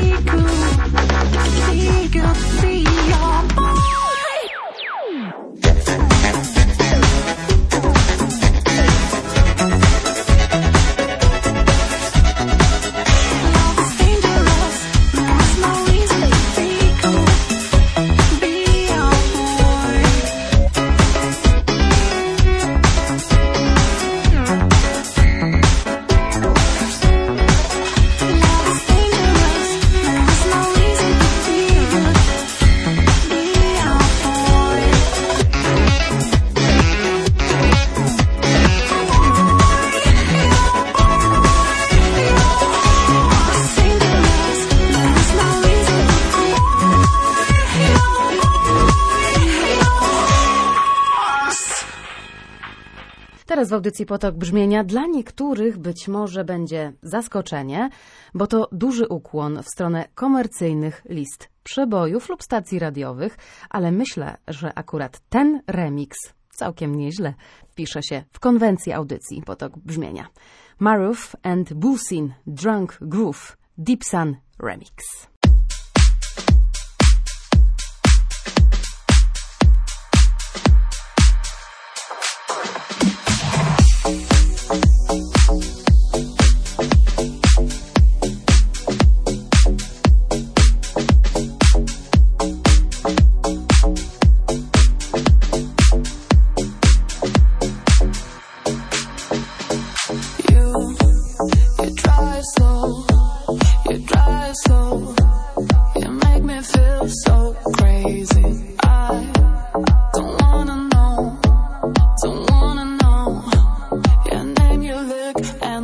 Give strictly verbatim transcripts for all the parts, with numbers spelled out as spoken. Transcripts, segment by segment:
Teraz w audycji Potok Brzmienia dla niektórych być może będzie zaskoczenie, bo to duży ukłon w stronę komercyjnych list przebojów lub stacji radiowych, ale myślę, że akurat ten remix całkiem nieźle wpisze się w konwencję audycji Potok Brzmienia. Maruf and Busin, Drunk Groove, Deep Sun Remix. And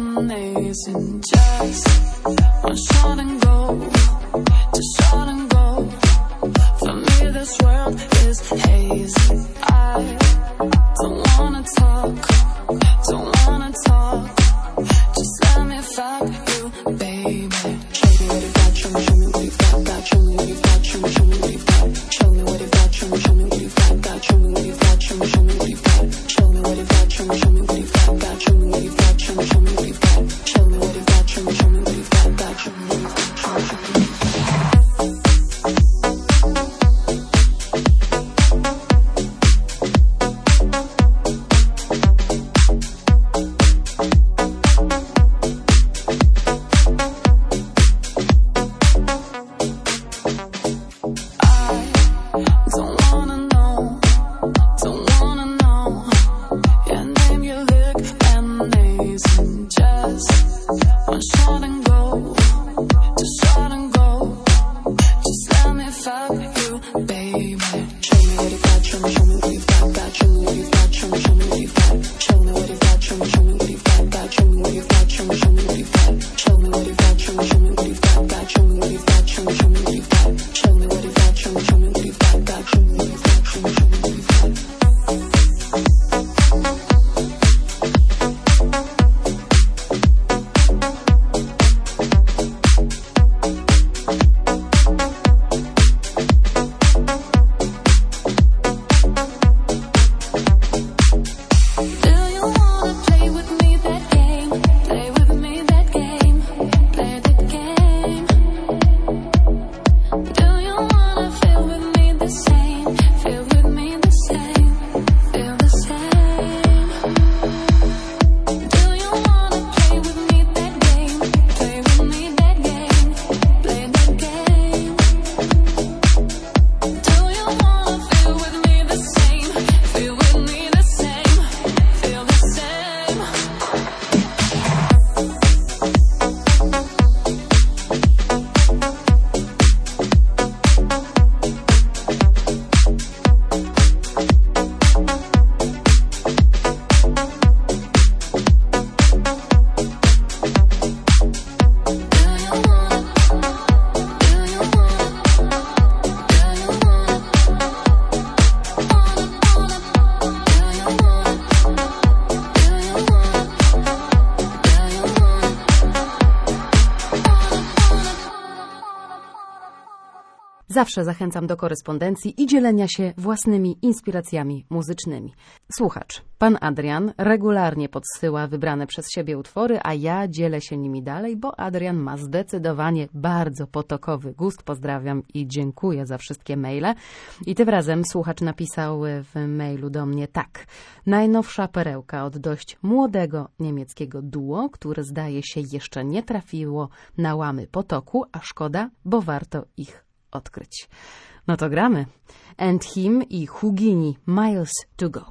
Zawsze zachęcam do korespondencji i dzielenia się własnymi inspiracjami muzycznymi. Słuchacz, pan Adrian, regularnie podsyła wybrane przez siebie utwory, a ja dzielę się nimi dalej, bo Adrian ma zdecydowanie bardzo potokowy gust. Pozdrawiam i dziękuję za wszystkie maile. I tym razem słuchacz napisał w mailu do mnie tak. Najnowsza perełka od dość młodego niemieckiego duo, które zdaje się jeszcze nie trafiło na łamy potoku, a szkoda, bo warto ich odkryć. No to gramy. And Him i Hugini, Miles to Go.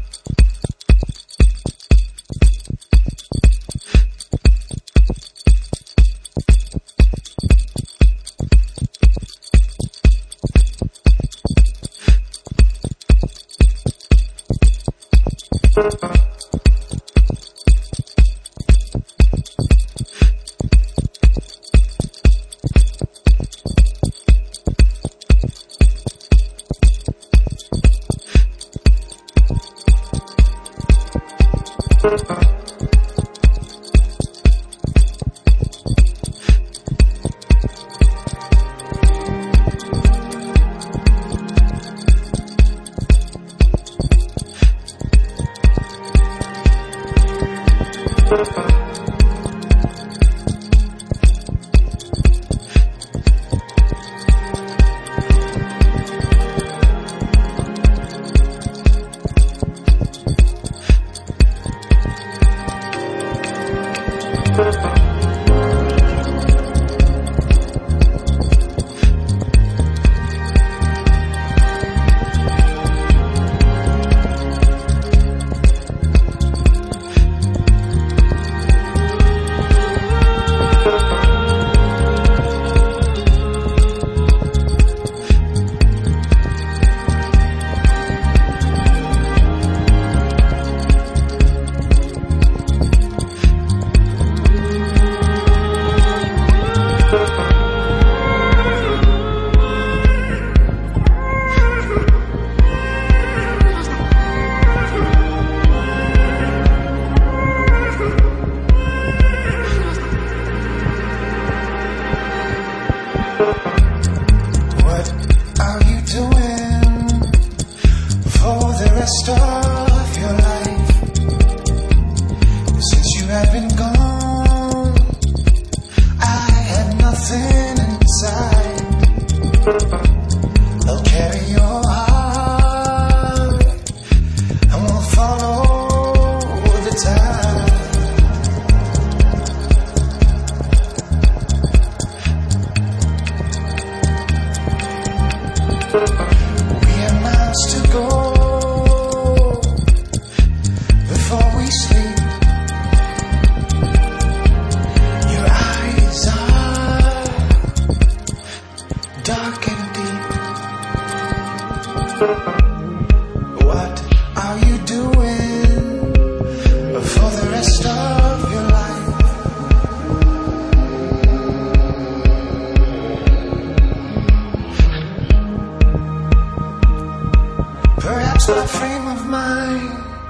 My frame of mind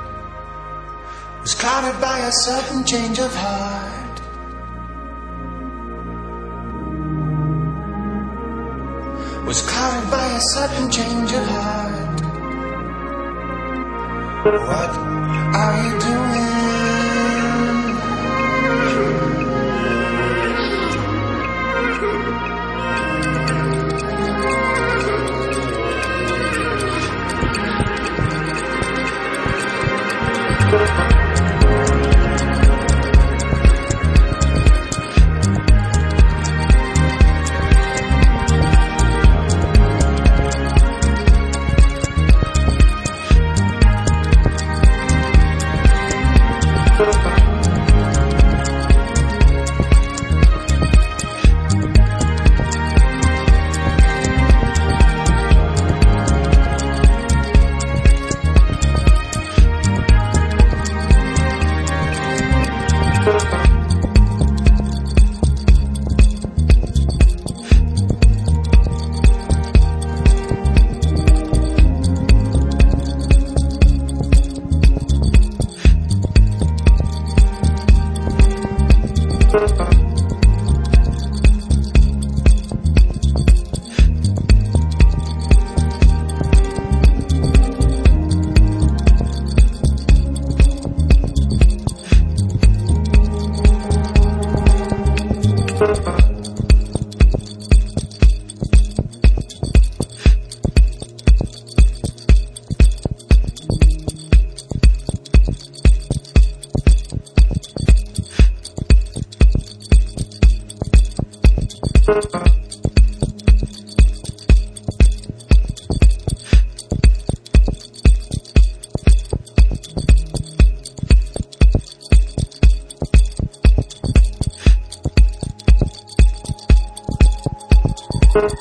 was clouded by a sudden change of heart. Was clouded by a sudden change of heart. What are you doing?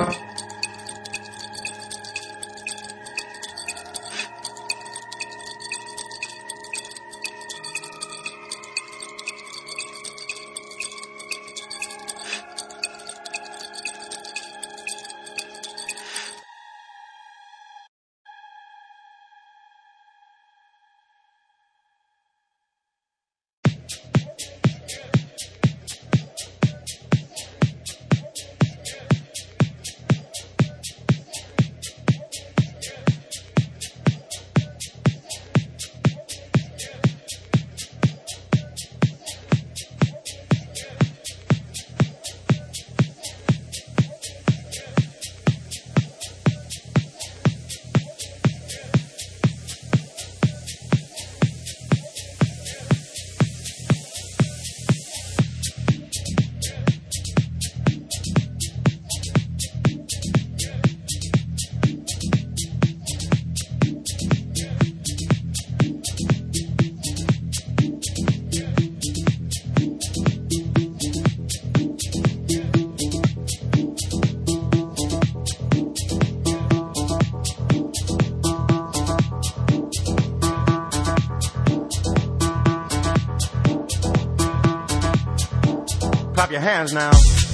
Clap your hands now.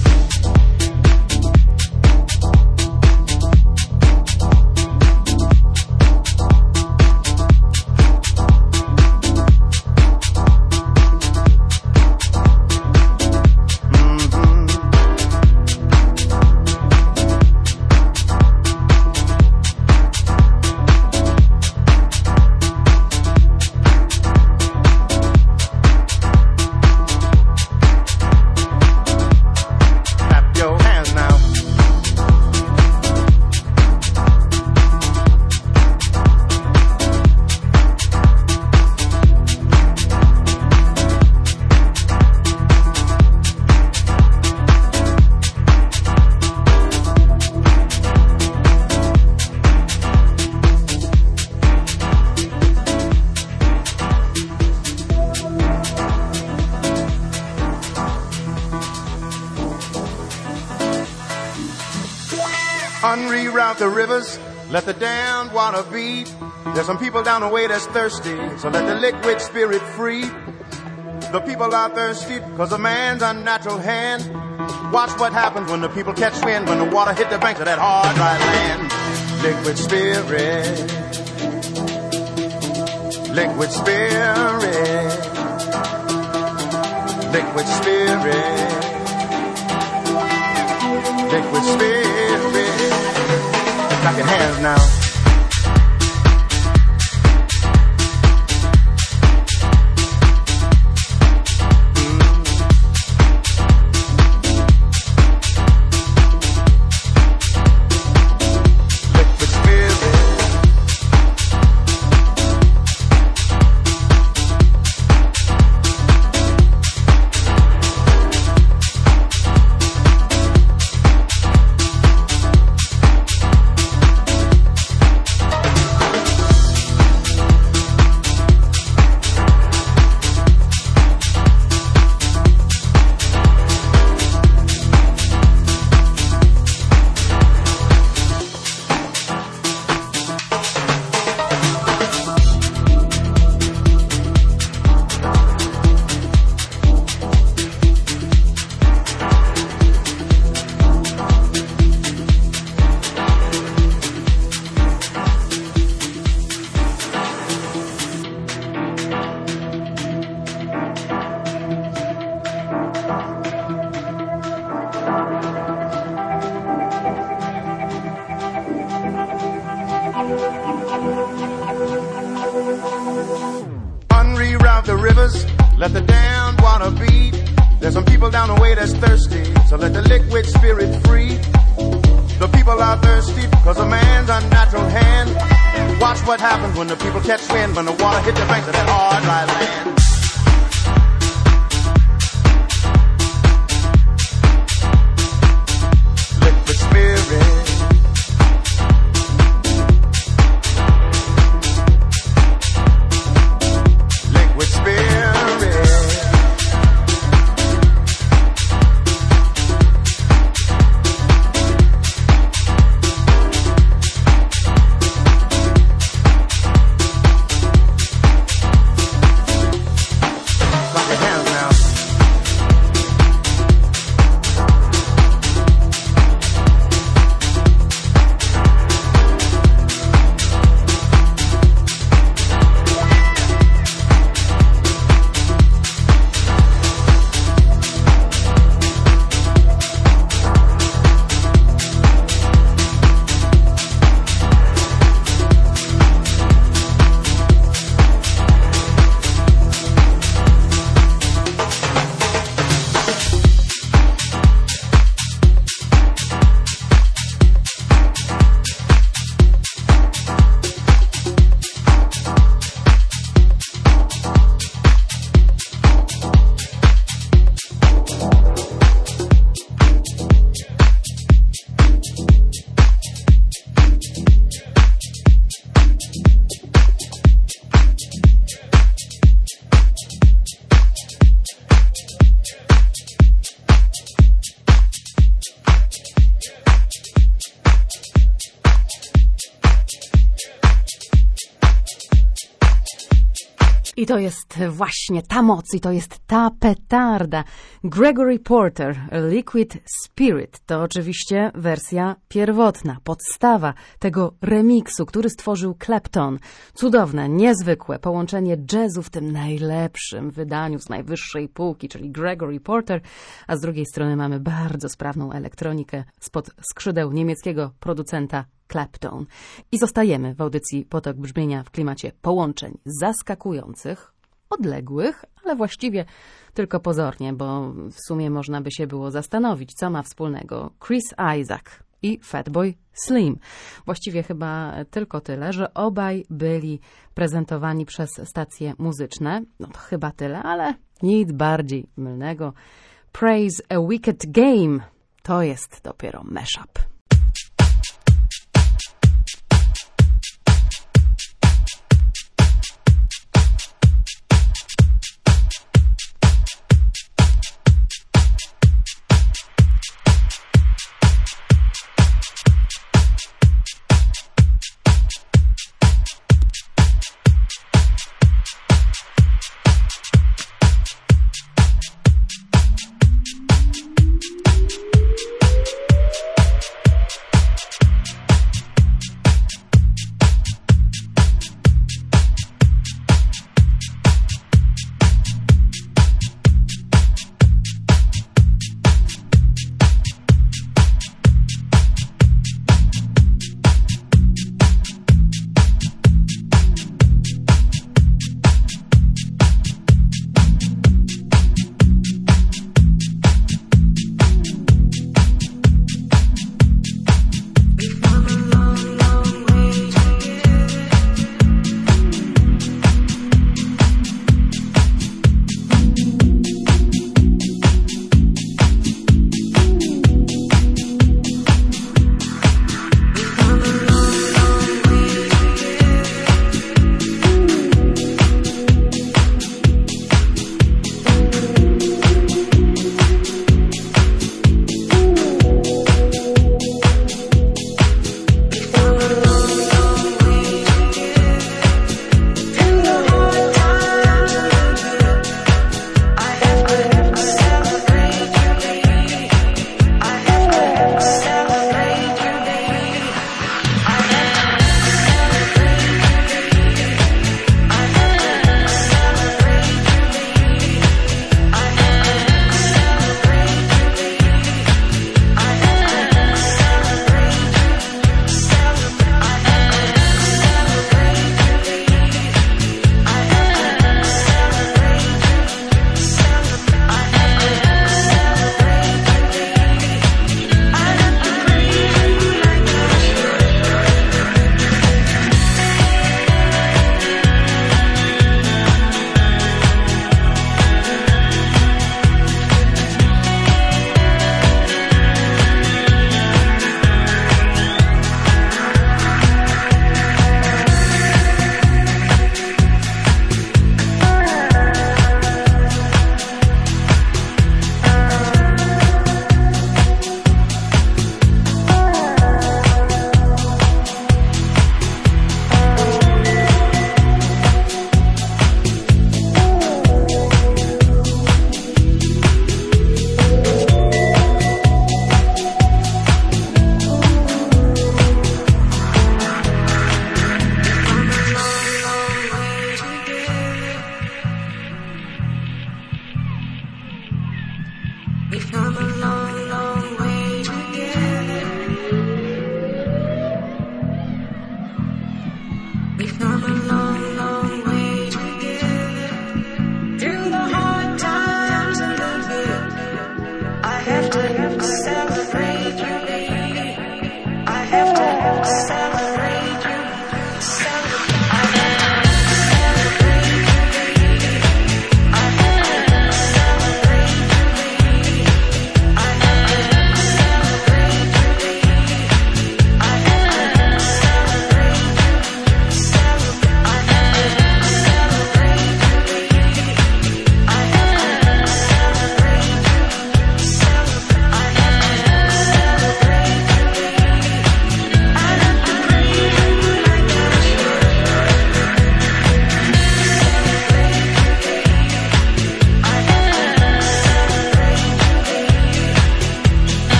Unreroute the rivers, let the damned water beat. There's some people down the way that's thirsty, so let the liquid spirit free. The people are thirsty because of man's unnatural hand. Watch what happens when the people catch wind, when the water hit the banks of that hard, dry land. Liquid spirit, liquid spirit, liquid spirit, liquid spirit. Clap your hands now. Unreroute the rivers, let the damned water beat. There's some people down the way that's thirsty, so let the liquid spirit free. The people are thirsty because of man's unnatural hand. Watch what happens when the people catch wind, when the water hit the banks of that hard, dry land. Liquid spirit, liquid spirit, I to jest właśnie ta moc, i to jest ta petarda. Gregory Porter, Liquid Spirit, to oczywiście wersja pierwotna, podstawa tego remiksu, który stworzył Clapton. Cudowne, niezwykłe połączenie jazzu w tym najlepszym wydaniu z najwyższej półki, czyli Gregory Porter, a z drugiej strony mamy bardzo sprawną elektronikę spod skrzydeł niemieckiego producenta Clapton. I zostajemy w audycji Potok Brzmienia w klimacie połączeń zaskakujących, odległych, ale właściwie tylko pozornie, bo w sumie można by się było zastanowić, co ma wspólnego Chris Isaak i Fatboy Slim. Właściwie chyba tylko tyle, że obaj byli prezentowani przez stacje muzyczne. No to chyba tyle, ale nic bardziej mylnego. Praise a Wicked Game to jest dopiero mashup.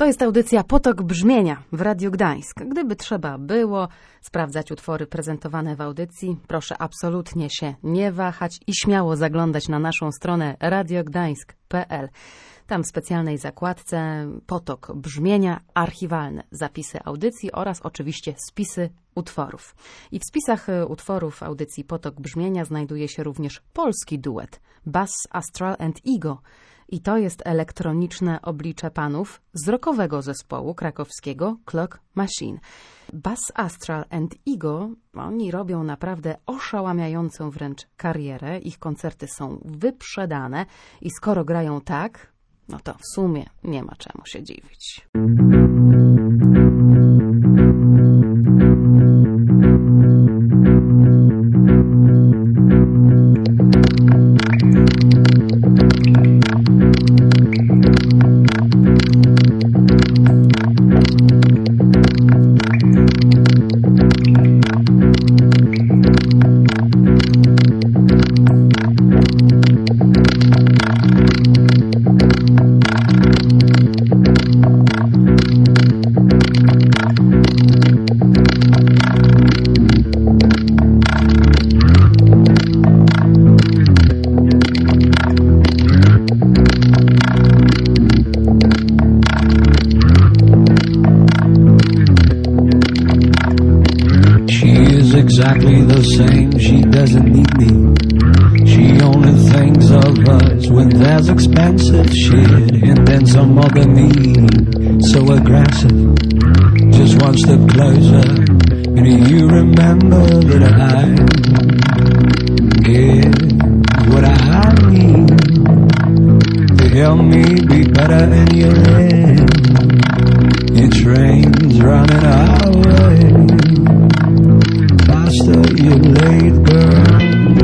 jest audycja Potok Brzmienia w Radiu Gdańsk. Gdyby trzeba było sprawdzać utwory prezentowane w audycji, proszę absolutnie się nie wahać i śmiało zaglądać na naszą stronę radiogdańsk kropka p l. Tam w specjalnej zakładce Potok Brzmienia, archiwalne zapisy audycji oraz oczywiście spisy utworów. I w spisach utworów audycji Potok Brzmienia znajduje się również polski duet Bass Astral and Ego. I to jest elektroniczne oblicze panów z rockowego zespołu krakowskiego Clock Machine. Bass Astral and Ego, oni robią naprawdę oszałamiającą wręcz karierę. Ich koncerty są wyprzedane i skoro grają tak, no to w sumie nie ma czemu się dziwić. Exactly the same, she doesn't need me. She only thinks of us when there's expensive shit. And then some other me, so aggressive, just one step closer. And you remember that I get what I need to help me be better in your head. Your train's running our way. Faster you late, girl.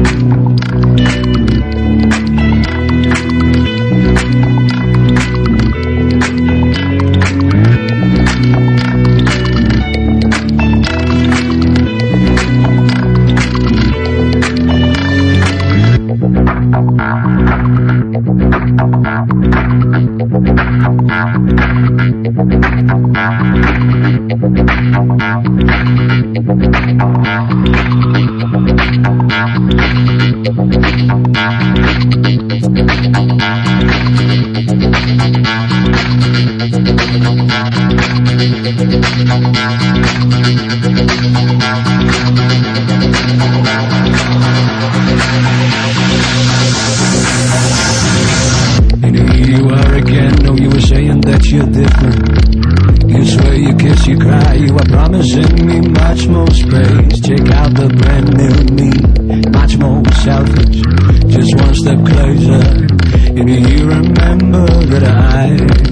You're different. You swear, you kiss, you cry. You are promising me much more space. Check out the brand new me, much more selfish. Just one step closer. And you remember that I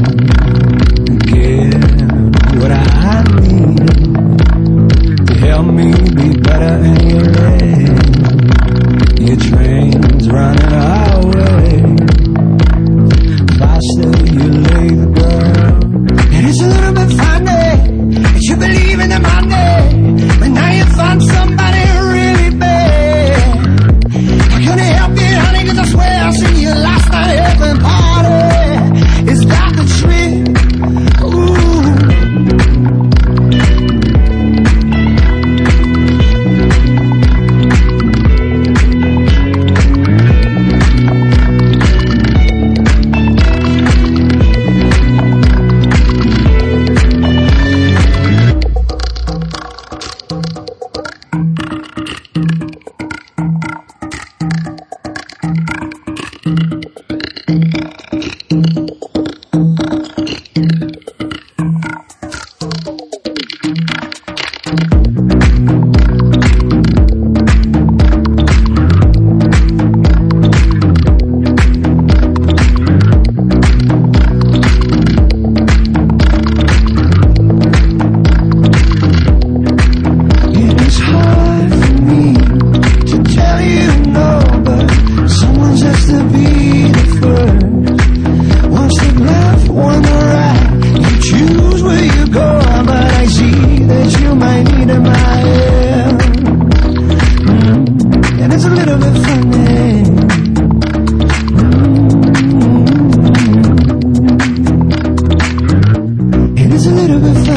get what I need to help me be better in your head. Your train's running our way. Faster you leave, girl. And it's a little bit funny that you believe in the money, but now you found somebody really bad. I couldn't help it, honey, cause I swear I seen you last night at the party. Is that the trick? Ooh.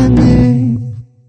I need.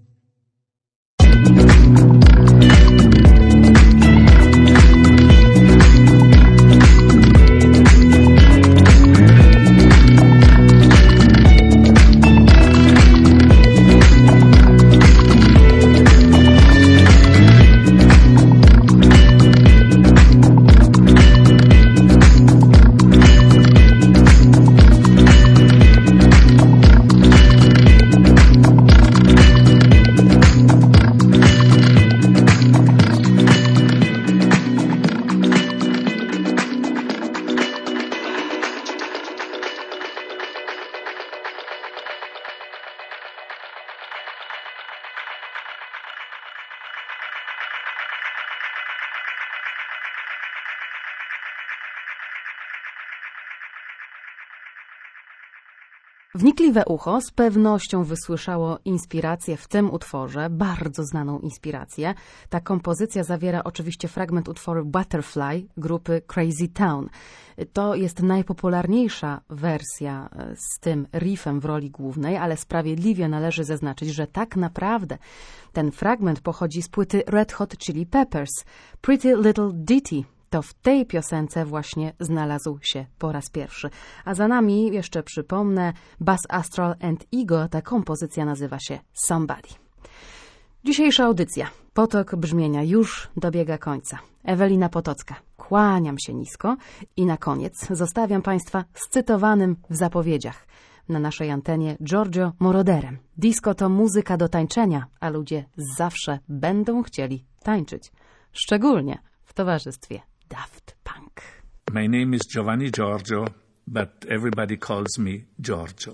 Wnikliwe ucho z pewnością wysłyszało inspirację w tym utworze, bardzo znaną inspirację. Ta kompozycja zawiera oczywiście fragment utworu Butterfly grupy Crazy Town. To jest najpopularniejsza wersja z tym riffem w roli głównej, ale sprawiedliwie należy zaznaczyć, że tak naprawdę ten fragment pochodzi z płyty Red Hot Chili Peppers, Pretty Little Ditty. To w tej piosence właśnie znalazł się po raz pierwszy. A za nami, jeszcze przypomnę, Bass Astral and Ego, ta kompozycja nazywa się Somebody. Dzisiejsza audycja, Potok Brzmienia, już dobiega końca. Ewelina Potocka, kłaniam się nisko i na koniec zostawiam Państwa z cytowanym w zapowiedziach na naszej antenie Giorgio Moroderem. Disco to muzyka do tańczenia, a ludzie zawsze będą chcieli tańczyć. Szczególnie w towarzystwie Daft Punk. My name is Giovanni Giorgio, but everybody calls me Giorgio.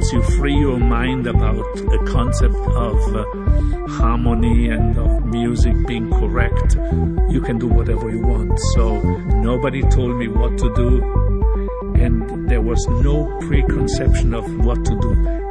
once you free your mind about a concept of uh, harmony and of music being correct, you can do whatever you want. So nobody told me what to do, and there was no preconception of what to do.